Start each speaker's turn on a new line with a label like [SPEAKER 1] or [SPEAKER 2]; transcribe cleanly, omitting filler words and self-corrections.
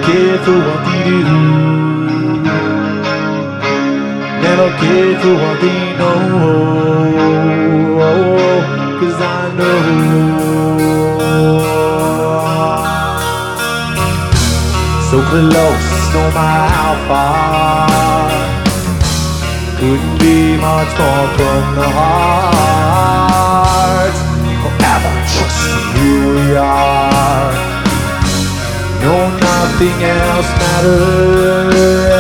[SPEAKER 1] care for what they do. Never care for what they know. 'Cause I know so close, no matter how far. Couldn't be much more from the heart. Forever trust who we are. No, nothing else matters.